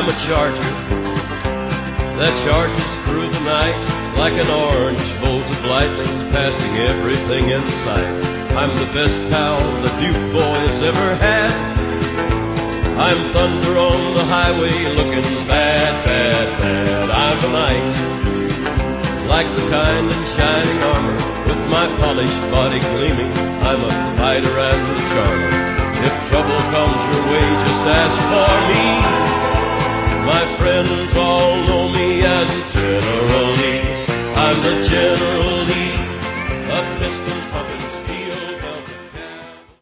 I'm a charger that charges through the night like an orange bolt of lightning, passing everything in sight. I'm the best pal the Duke boys ever had. I'm thunder on the highway looking bad, bad, bad. I'm a knight, like the kind in shining armor, with my polished body gleaming. I'm a fighter and a charmer. If trouble comes your way, just ask for me.